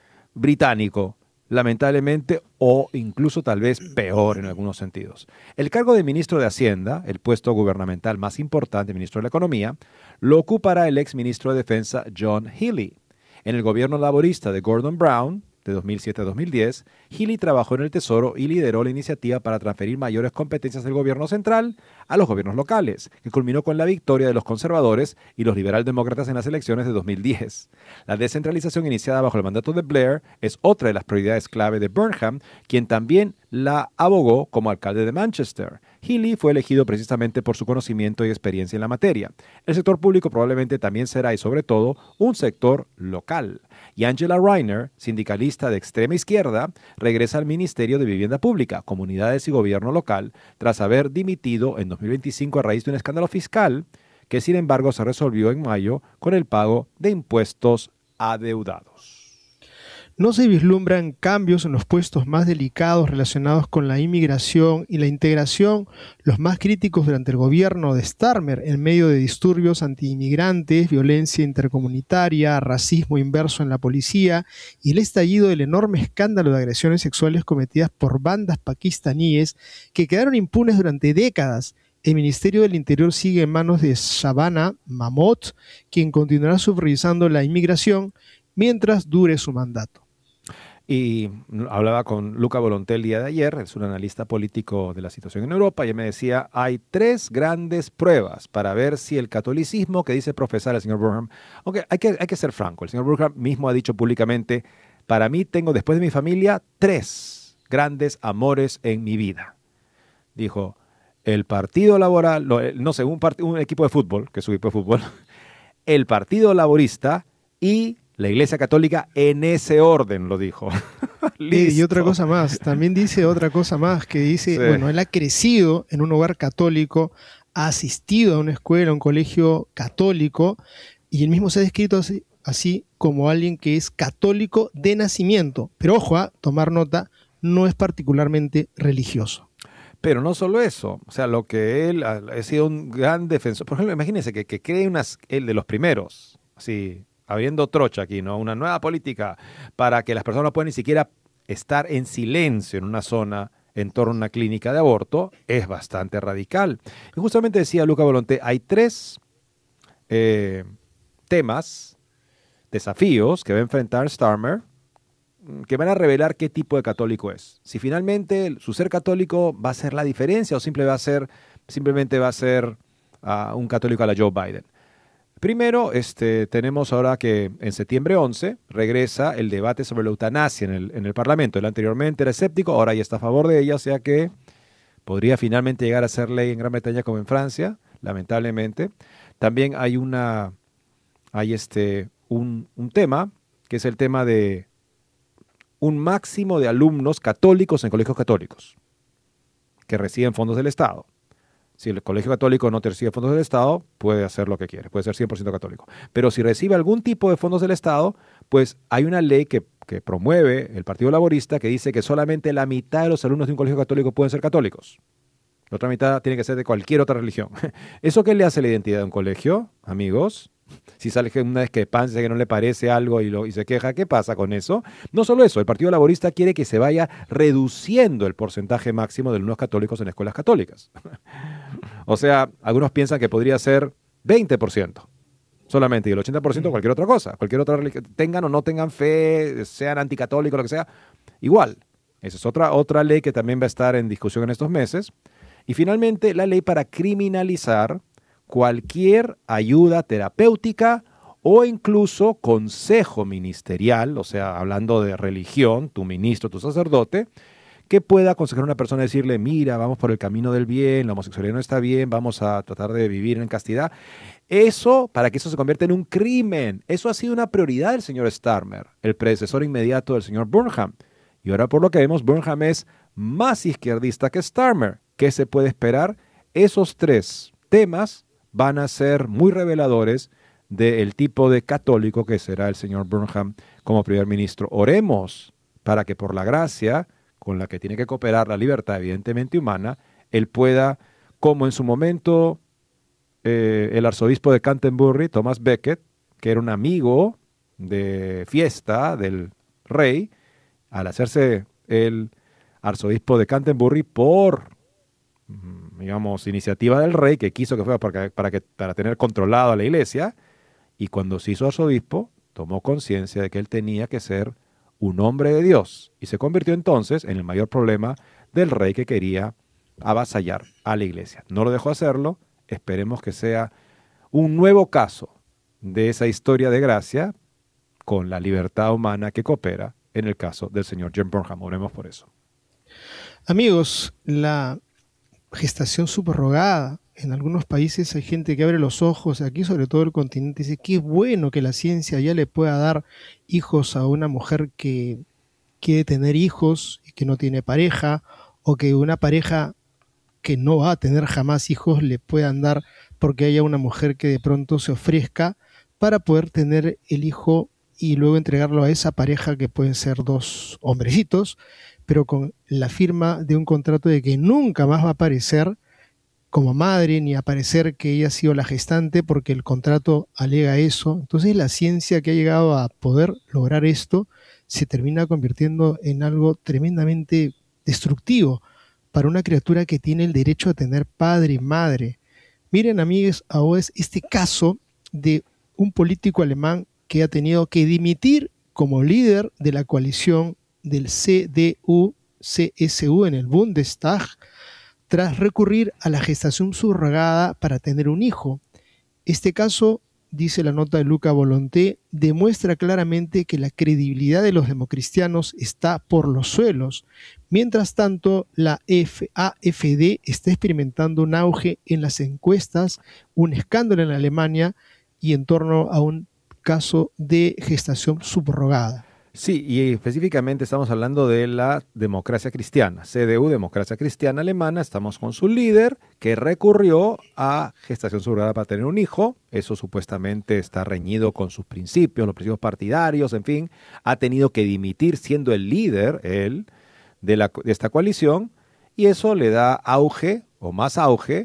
británico, lamentablemente, o incluso tal vez peor en algunos sentidos. El cargo de ministro de Hacienda, el puesto gubernamental más importante, ministro de la Economía, lo ocupará el ex ministro de Defensa John Healey. En el gobierno laborista de Gordon Brown, de 2007 a 2010, Healey trabajó en el Tesoro y lideró la iniciativa para transferir mayores competencias del gobierno central a los gobiernos locales, que culminó con la victoria de los conservadores y los liberaldemócratas en las elecciones de 2010. La descentralización iniciada bajo el mandato de Blair es otra de las prioridades clave de Burnham, quien también la abogó como alcalde de Manchester. Healey fue elegido precisamente por su conocimiento y experiencia en la materia. El sector público probablemente también será, y sobre todo, un sector local. Y Angela Rayner, sindicalista de extrema izquierda, regresa al Ministerio de Vivienda Pública, Comunidades y Gobierno Local, tras haber dimitido en 2025 a raíz de un escándalo fiscal que, sin embargo, se resolvió en mayo con el pago de impuestos adeudados. No se vislumbran cambios en los puestos más delicados relacionados con la inmigración y la integración, los más críticos durante el gobierno de Starmer, en medio de disturbios antiinmigrantes, violencia intercomunitaria, racismo inverso en la policía y el estallido del enorme escándalo de agresiones sexuales cometidas por bandas pakistaníes que quedaron impunes durante décadas. El Ministerio del Interior sigue en manos de Shabana Mahmood, quien continuará supervisando la inmigración mientras dure su mandato. Y hablaba con Luca Volonté el día de ayer, es un analista político de la situación en Europa, y él me decía, hay 3 grandes pruebas para ver si el catolicismo que dice profesar el señor Burnham, aunque hay que ser franco, el señor Burnham mismo ha dicho públicamente, para mí tengo después de mi familia 3 grandes amores en mi vida. Dijo, el Partido Laboral, un equipo de fútbol, que es su equipo de fútbol, el Partido Laborista y la Iglesia Católica, en ese orden, lo dijo. Y otra cosa más, también dice otra cosa más, que dice, sí. Bueno, él ha crecido en un hogar católico, ha asistido a una escuela, a un colegio católico, y él mismo se ha descrito así como alguien que es católico de nacimiento. Pero ojo, tomar nota, no es particularmente religioso. Pero no solo eso, o sea, lo que él ha sido un gran defensor. Por ejemplo, imagínense que cree él de los primeros, así, abriendo trocha aquí, ¿no? Una nueva política para que las personas no puedan ni siquiera estar en silencio en una zona en torno a una clínica de aborto, es bastante radical. Y justamente decía Luca Volonté, hay 3 temas, desafíos que va a enfrentar Starmer, que van a revelar qué tipo de católico es. Si finalmente su ser católico va a ser la diferencia o simplemente va a ser un católico a la Joe Biden. Primero, tenemos ahora que en septiembre 11 regresa el debate sobre la eutanasia en el Parlamento. Él anteriormente era escéptico, ahora ya está a favor de ella, o sea que podría finalmente llegar a ser ley en Gran Bretaña como en Francia, lamentablemente. También hay un tema, que es el tema de un máximo de alumnos católicos en colegios católicos que reciben fondos del Estado. Si el colegio católico no te recibe fondos del Estado, puede hacer lo que quiere, puede ser 100% católico. Pero si recibe algún tipo de fondos del Estado, pues hay una ley que promueve el Partido Laborista que dice que solamente la mitad de los alumnos de un colegio católico pueden ser católicos. La otra mitad tiene que ser de cualquier otra religión. ¿Eso qué le hace a la identidad de un colegio, amigos? Si sale una discrepancia que no le parece algo y se queja, ¿qué pasa con eso? No solo eso, el Partido Laborista quiere que se vaya reduciendo el porcentaje máximo de alumnos católicos en escuelas católicas. O sea, algunos piensan que podría ser 20%. solamente, y el 80% cualquier otra cosa, cualquier otra religión, tengan o no tengan fe, sean anticatólicos, lo que sea, igual. Esa es otra ley que también va a estar en discusión en estos meses. Y finalmente, la ley para criminalizar cualquier ayuda terapéutica o incluso consejo ministerial, o sea, hablando de religión, tu ministro, tu sacerdote, que pueda aconsejar a una persona y decirle, mira, vamos por el camino del bien, la homosexualidad no está bien, vamos a tratar de vivir en castidad. Eso, para que eso se convierta en un crimen. Eso ha sido una prioridad del señor Starmer, el predecesor inmediato del señor Burnham. Y ahora por lo que vemos, Burnham es más izquierdista que Starmer. ¿Qué se puede esperar? Esos tres temas van a ser muy reveladores del tipo de católico que será el señor Burnham como primer ministro. Oremos para que por la gracia con la que tiene que cooperar la libertad evidentemente humana, él pueda, como en su momento el arzobispo de Canterbury, Thomas Becket, que era un amigo de fiesta del rey, al hacerse el arzobispo de Canterbury por, digamos, iniciativa del rey, que quiso que fuera para tener controlado a la iglesia, y cuando se hizo arzobispo, tomó conciencia de que él tenía que ser un hombre de Dios, y se convirtió entonces en el mayor problema del rey que quería avasallar a la iglesia. No lo dejó hacerlo, esperemos que sea un nuevo caso de esa historia de gracia con la libertad humana que coopera en el caso del señor John Burnham. Oremos por eso. Amigos, la gestación subrogada, en algunos países hay gente que abre los ojos, aquí sobre todo el continente, dice qué bueno que la ciencia ya le pueda dar hijos a una mujer que quiere tener hijos y que no tiene pareja, o que una pareja que no va a tener jamás hijos le puedan dar porque haya una mujer que de pronto se ofrezca para poder tener el hijo y luego entregarlo a esa pareja, que pueden ser dos hombrecitos, pero con la firma de un contrato de que nunca más va a aparecer como madre, ni aparecer que ella ha sido la gestante, porque el contrato alega eso. Entonces la ciencia que ha llegado a poder lograr esto se termina convirtiendo en algo tremendamente destructivo para una criatura que tiene el derecho a tener padre y madre. Miren, amigos, ahora es este caso de un político alemán que ha tenido que dimitir como líder de la coalición del CDU-CSU en el Bundestag, tras recurrir a la gestación subrogada para tener un hijo. Este caso, dice la nota de Luca Volonté, demuestra claramente que la credibilidad de los democristianos está por los suelos. Mientras tanto, la AfD está experimentando un auge en las encuestas, un escándalo en Alemania y en torno a un caso de gestación subrogada. Sí, y específicamente estamos hablando de la democracia cristiana, CDU, democracia cristiana alemana. Estamos con su líder que recurrió a gestación subrogada para tener un hijo. Eso supuestamente está reñido con sus principios, los principios partidarios, en fin. Ha tenido que dimitir siendo el líder, él, de esta coalición, y eso le da auge, o más auge.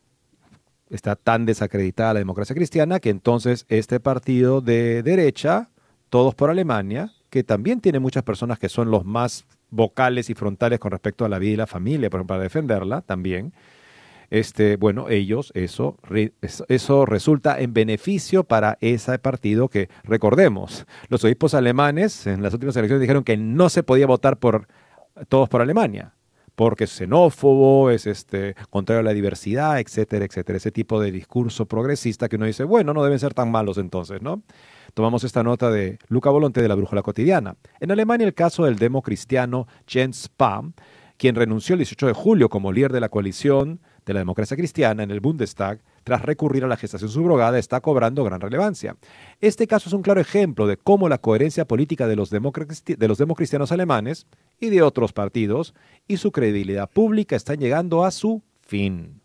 Está tan desacreditada la democracia cristiana que entonces este partido de derecha, Todos por Alemania, que también tiene muchas personas que son los más vocales y frontales con respecto a la vida y la familia, por ejemplo, para defenderla también. Bueno, ellos, eso resulta en beneficio para ese partido que, recordemos, los obispos alemanes en las últimas elecciones dijeron que no se podía votar por Todos por Alemania, porque es xenófobo, es contrario a la diversidad, etcétera, etcétera. Ese tipo de discurso progresista que uno dice, bueno, no deben ser tan malos entonces, ¿no? Tomamos esta nota de Luca Volonté de la Brújula Cotidiana. En Alemania, el caso del democristiano Jens Spahn, quien renunció el 18 de julio como líder de la coalición de la democracia cristiana en el Bundestag, tras recurrir a la gestación subrogada, está cobrando gran relevancia. Este caso es un claro ejemplo de cómo la coherencia política de los democristianos alemanes y de otros partidos y su credibilidad pública están llegando a su fin.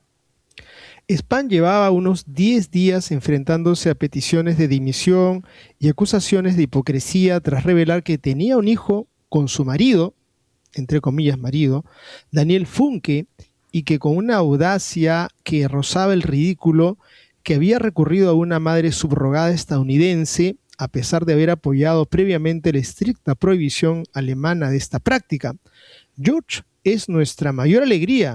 Spahn llevaba unos 10 días enfrentándose a peticiones de dimisión y acusaciones de hipocresía tras revelar que tenía un hijo con su marido, entre comillas marido, Daniel Funke, y que con una audacia que rozaba el ridículo, que había recurrido a una madre subrogada estadounidense, a pesar de haber apoyado previamente la estricta prohibición alemana de esta práctica. George es nuestra mayor alegría,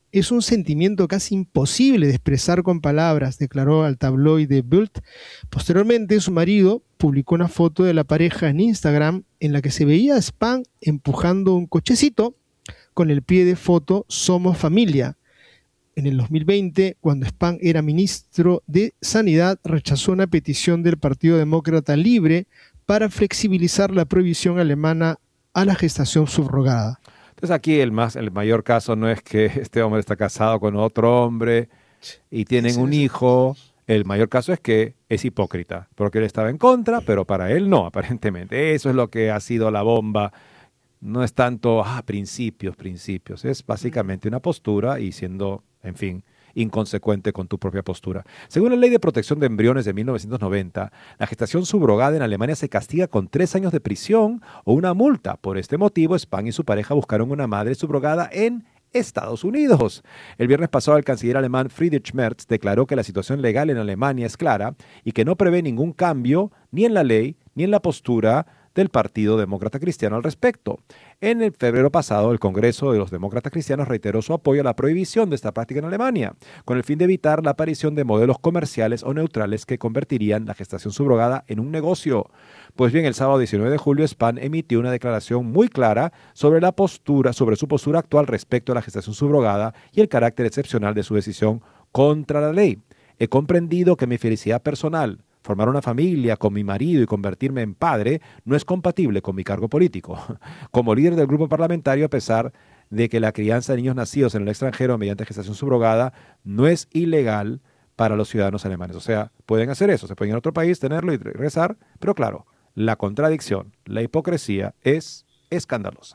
es un sentimiento casi imposible de expresar con palabras, declaró al tabloide Bild. Posteriormente, su marido publicó una foto de la pareja en Instagram en la que se veía a Spahn empujando un cochecito con el pie de foto "Somos familia". En el 2020, cuando Spahn era ministro de Sanidad, rechazó una petición del Partido Demócrata Libre para flexibilizar la prohibición alemana a la gestación subrogada. Entonces aquí el mayor caso no es que este hombre está casado con otro hombre y tienen un hijo. El mayor caso es que es hipócrita, porque él estaba en contra, pero para él no, aparentemente. Eso es lo que ha sido la bomba. No es tanto, principios. Es básicamente una postura y siendo, en fin, inconsecuente con tu propia postura. Según la Ley de Protección de Embriones de 1990, la gestación subrogada en Alemania se castiga con 3 años de prisión o una multa. Por este motivo, Spahn y su pareja buscaron una madre subrogada en Estados Unidos. El viernes pasado, el canciller alemán Friedrich Merz declaró que la situación legal en Alemania es clara y que no prevé ningún cambio ni en la ley ni en la postura del Partido Demócrata Cristiano al respecto. En el febrero pasado, el Congreso de los Demócratas Cristianos reiteró su apoyo a la prohibición de esta práctica en Alemania, con el fin de evitar la aparición de modelos comerciales o neutrales que convertirían la gestación subrogada en un negocio. Pues bien, el sábado 19 de julio, Spahn emitió una declaración muy clara sobre su postura actual respecto a la gestación subrogada y el carácter excepcional de su decisión contra la ley. He comprendido que mi felicidad personal, formar una familia con mi marido y convertirme en padre, no es compatible con mi cargo político. Como líder del grupo parlamentario, a pesar de que la crianza de niños nacidos en el extranjero mediante gestación subrogada no es ilegal para los ciudadanos alemanes. O sea, pueden hacer eso, se pueden ir a otro país, tenerlo y regresar, pero claro, la contradicción, la hipocresía es escandalosa.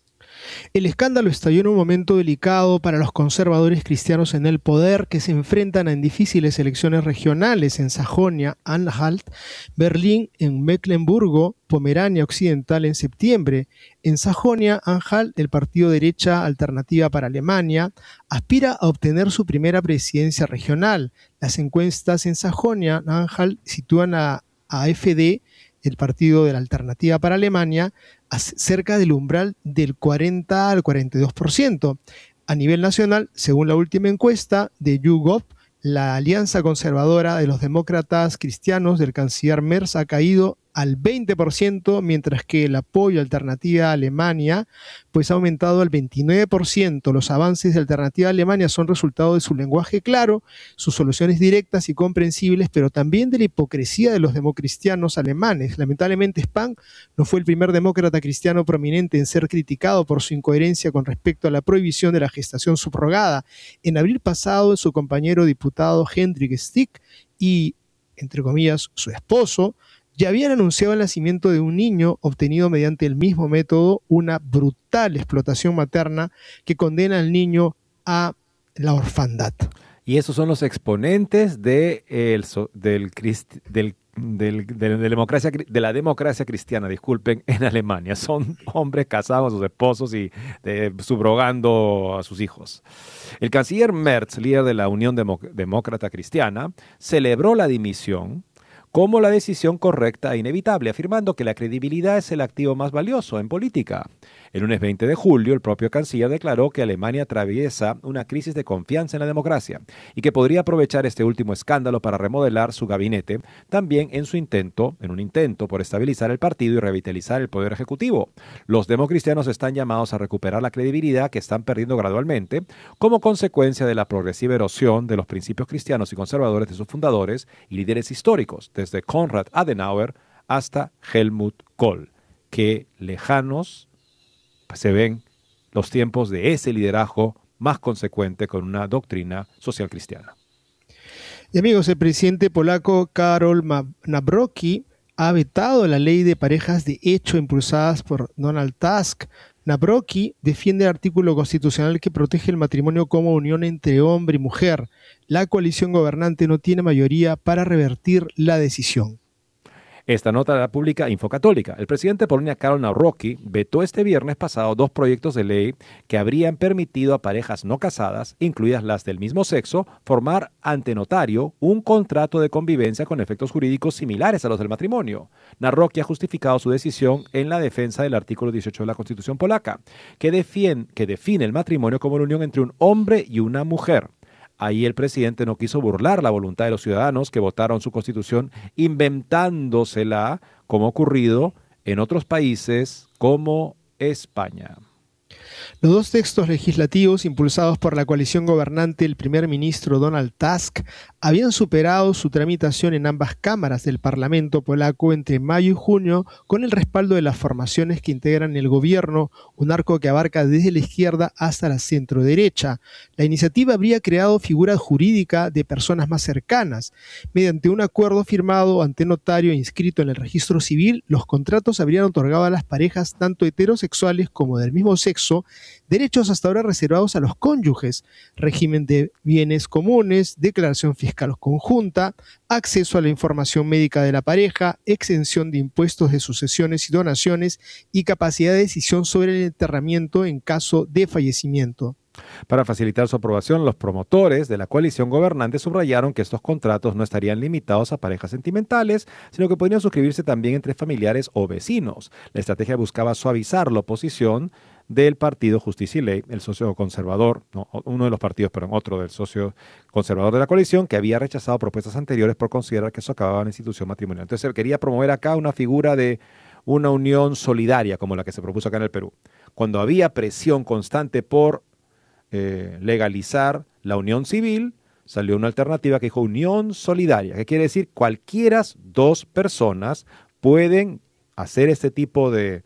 El escándalo estalló en un momento delicado para los conservadores cristianos en el poder, que se enfrentan en difíciles elecciones regionales en Sajonia-Anhalt, Berlín, en Mecklemburgo, Pomerania Occidental en septiembre. En Sajonia-Anhalt, el partido Derecha Alternativa para Alemania aspira a obtener su primera presidencia regional. Las encuestas en Sajonia-Anhalt sitúan a AfD, el partido de la Alternativa para Alemania, cerca del umbral del 40 al 42%. A nivel nacional, según la última encuesta de YouGov, la alianza conservadora de los demócratas cristianos del canciller Merz ha caído al 20%, mientras que el apoyo a Alternativa Alemania pues ha aumentado al 29%. Los avances de Alternativa Alemania son resultado de su lenguaje claro, sus soluciones directas y comprensibles, pero también de la hipocresía de los democristianos alemanes. Lamentablemente, Spahn no fue el primer demócrata cristiano prominente en ser criticado por su incoherencia con respecto a la prohibición de la gestación subrogada. En abril pasado, su compañero diputado Hendrik Stick y, entre comillas, su esposo, ya habían anunciado el nacimiento de un niño obtenido mediante el mismo método, una brutal explotación materna que condena al niño a la orfandad. Y esos son los exponentes de la democracia cristiana, disculpen, en Alemania. Son hombres casados con sus esposos y subrogando a sus hijos. El canciller Merz, líder de la Unión Demócrata Cristiana, celebró la dimisión como la decisión correcta e inevitable, afirmando que la credibilidad es el activo más valioso en política. El lunes 20 de julio, el propio canciller declaró que Alemania atraviesa una crisis de confianza en la democracia y que podría aprovechar este último escándalo para remodelar su gabinete, también en un intento por estabilizar el partido y revitalizar el poder ejecutivo. Los democristianos están llamados a recuperar la credibilidad que están perdiendo gradualmente como consecuencia de la progresiva erosión de los principios cristianos y conservadores de sus fundadores y líderes históricos, desde Konrad Adenauer hasta Helmut Kohl. Qué lejanos se ven los tiempos de ese liderazgo más consecuente con una doctrina social cristiana. Y amigos, el presidente polaco Karol Nawrocki ha vetado la ley de parejas de hecho impulsadas por Donald Tusk. Nawrocki defiende el artículo constitucional que protege el matrimonio como unión entre hombre y mujer. La coalición gobernante no tiene mayoría para revertir la decisión. Esta nota la publica Infocatólica. El presidente de Polonia, Karol Nawrocki, vetó este viernes pasado 2 proyectos de ley que habrían permitido a parejas no casadas, incluidas las del mismo sexo, formar ante notario un contrato de convivencia con efectos jurídicos similares a los del matrimonio. Nawrocki ha justificado su decisión en la defensa del artículo 18 de la Constitución polaca, que define el matrimonio como la unión entre un hombre y una mujer. Ahí el presidente no quiso burlar la voluntad de los ciudadanos que votaron su constitución inventándosela, como ha ocurrido en otros países como España. Los 2 textos legislativos impulsados por la coalición gobernante del primer ministro Donald Tusk habían superado su tramitación en ambas cámaras del Parlamento polaco entre mayo y junio con el respaldo de las formaciones que integran el gobierno, un arco que abarca desde la izquierda hasta la centroderecha. La iniciativa habría creado figura jurídica de personas más cercanas. Mediante un acuerdo firmado ante notario e inscrito en el registro civil, los contratos habrían otorgado a las parejas tanto heterosexuales como del mismo sexo derechos hasta ahora reservados a los cónyuges, régimen de bienes comunes, declaración fiscal conjunta, acceso a la información médica de la pareja, exención de impuestos de sucesiones y donaciones y capacidad de decisión sobre el enterramiento en caso de fallecimiento. Para facilitar su aprobación, los promotores de la coalición gobernante subrayaron que estos contratos no estarían limitados a parejas sentimentales, sino que podrían suscribirse también entre familiares o vecinos. La estrategia buscaba suavizar la oposición del partido Justicia y Ley, el socio conservador, no, uno de los partidos, pero otro del socio conservador de la coalición, que había rechazado propuestas anteriores por considerar que socavaban la institución matrimonial. Entonces se quería promover acá una figura de una unión solidaria, como la que se propuso acá en el Perú. Cuando había presión constante por legalizar la unión civil, salió una alternativa que dijo unión solidaria, que quiere decir cualquiera 2 personas pueden hacer este tipo de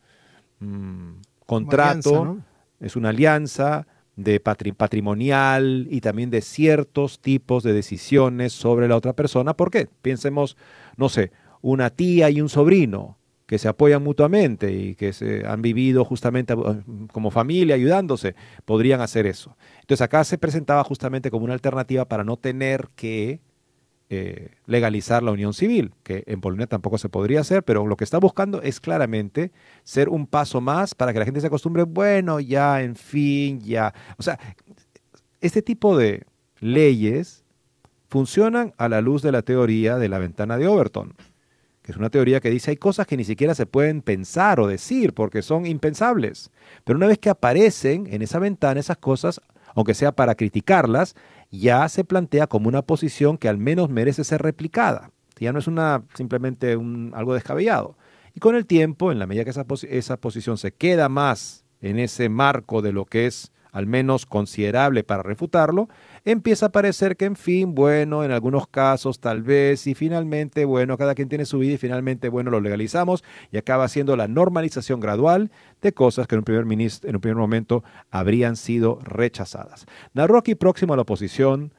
contrato, alianza, ¿no? Es una alianza de patrimonial y también de ciertos tipos de decisiones sobre la otra persona. ¿Por qué? Pensemos, no sé, una tía y un sobrino que se apoyan mutuamente y que se han vivido justamente como familia ayudándose, podrían hacer eso. Entonces acá se presentaba justamente como una alternativa para no tener que legalizar la unión civil, que en Polonia tampoco se podría hacer, pero lo que está buscando es claramente ser un paso más para que la gente se acostumbre, bueno, ya, en fin, ya. O sea, este tipo de leyes funcionan a la luz de la teoría de la ventana de Overton, que es una teoría que dice hay cosas que ni siquiera se pueden pensar o decir porque son impensables, pero una vez que aparecen en esa ventana esas cosas, aunque sea para criticarlas, ya se plantea como una posición que al menos merece ser replicada. Ya no es simplemente algo descabellado. Y con el tiempo, en la medida que esa posición se queda más en ese marco de lo que es al menos considerable para refutarlo, empieza a parecer que, en fin, bueno, en algunos casos tal vez, y finalmente, bueno, cada quien tiene su vida y finalmente, bueno, lo legalizamos y acaba siendo la normalización gradual de cosas que en un primer momento habrían sido rechazadas. Nawrocki, próximo a la oposición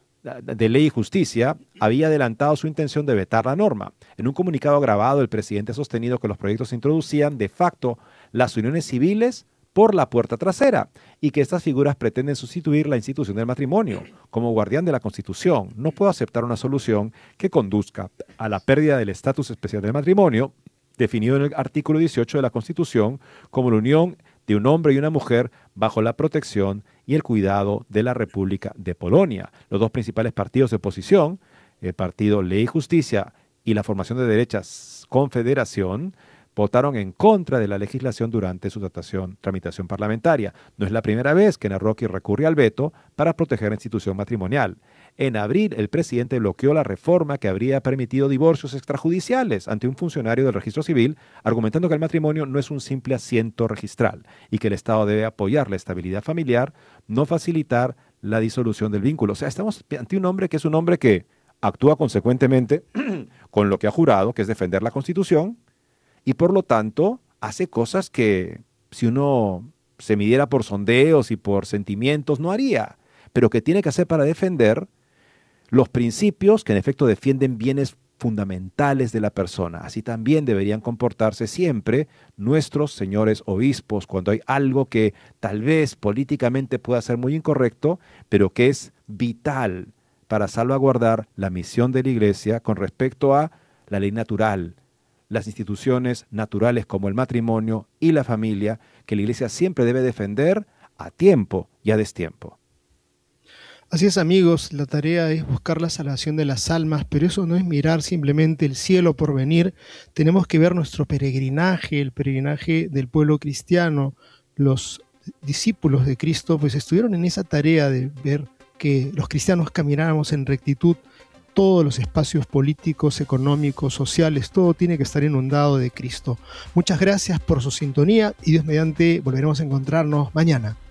de Ley y Justicia, había adelantado su intención de vetar la norma. En un comunicado grabado, el presidente ha sostenido que los proyectos introducían de facto las uniones civiles por la puerta trasera y que estas figuras pretenden sustituir la institución del matrimonio. Como guardián de la Constitución, no puedo aceptar una solución que conduzca a la pérdida del estatus especial del matrimonio, definido en el artículo 18 de la Constitución como la unión de un hombre y una mujer bajo la protección y el cuidado de la República de Polonia. Los 2 principales partidos de oposición, el partido Ley y Justicia y la formación de derechas Confederación, votaron en contra de la legislación durante su tramitación parlamentaria. No es la primera vez que Nawrocki recurre al veto para proteger la institución matrimonial. En abril, el presidente bloqueó la reforma que habría permitido divorcios extrajudiciales ante un funcionario del registro civil, argumentando que el matrimonio no es un simple asiento registral y que el Estado debe apoyar la estabilidad familiar, no facilitar la disolución del vínculo. O sea, estamos ante un hombre que es un hombre que actúa consecuentemente con lo que ha jurado, que es defender la Constitución, y por lo tanto hace cosas que si uno se midiera por sondeos y por sentimientos no haría, pero que tiene que hacer para defender los principios que en efecto defienden bienes fundamentales de la persona. Así también deberían comportarse siempre nuestros señores obispos cuando hay algo que tal vez políticamente pueda ser muy incorrecto, pero que es vital para salvaguardar la misión de la Iglesia con respecto a la ley natural, las instituciones naturales como el matrimonio y la familia, que la Iglesia siempre debe defender a tiempo y a destiempo. Así es, amigos, la tarea es buscar la salvación de las almas, pero eso no es mirar simplemente el cielo por venir. Tenemos que ver nuestro peregrinaje, el peregrinaje del pueblo cristiano. Los discípulos de Cristo pues estuvieron en esa tarea de ver que los cristianos camináramos en rectitud. Todos los espacios políticos, económicos, sociales, todo tiene que estar inundado de Cristo. Muchas gracias por su sintonía y Dios mediante volveremos a encontrarnos mañana.